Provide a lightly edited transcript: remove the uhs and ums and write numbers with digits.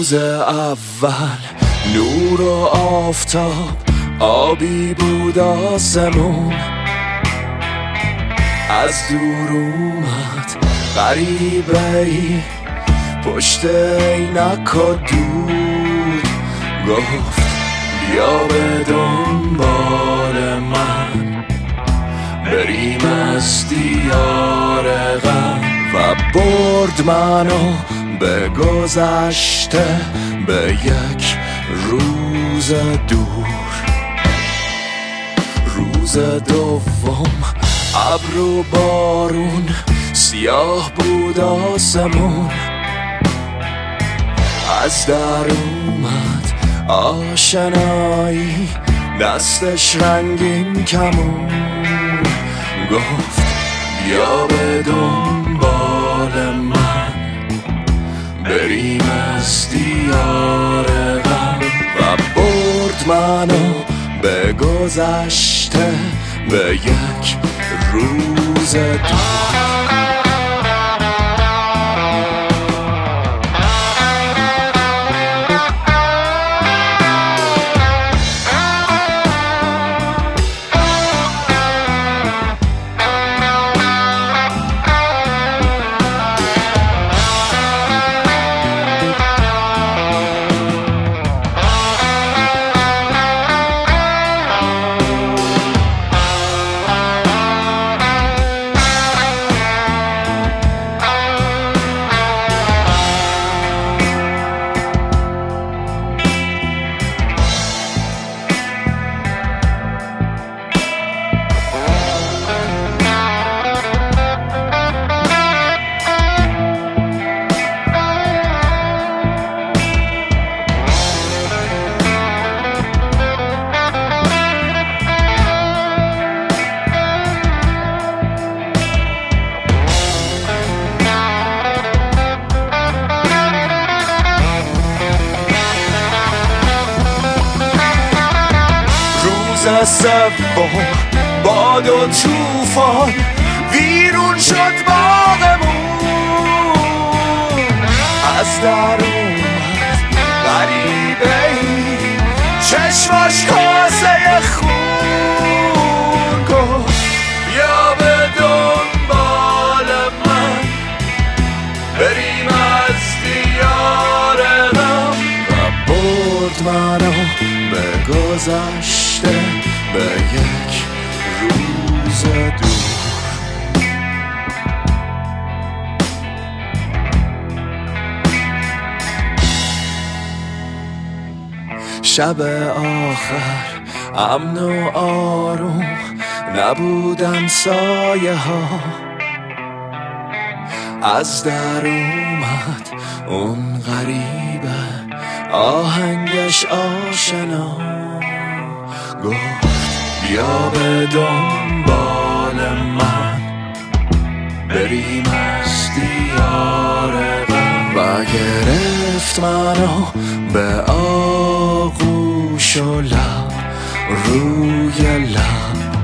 روز اول نور و آفتاب آبی بود آسمون، از دور اومد غریبه ای پشت عینک و دود، گفت بیا به دنبال من بریم از دیار غم، و برد منو به گذشته به یک روز دور. روز دوم ابر و بارون، سیاه بود آسمون، از در اومد آشنایی دستش رنگین کمون، گفت بیا به دنبال من بریم از دیار غم، و برد منو به گذشته به یک روز دور. سوم باد و توفان ویرون شد باغمون، از در اومد غریبه ای چشماش کاسه خون، گفت بیا به دنبال من بریم از دیار غم، و برد منو به گذشته به یک روز دور. شب آخر امن و آروم نبودن سایه ها، از در اومد اون غریبه آهنگش آشنا، گفت بیا به دنبال من بریم از دیار غم، و گرفت منو به آغوش و لب روی لب،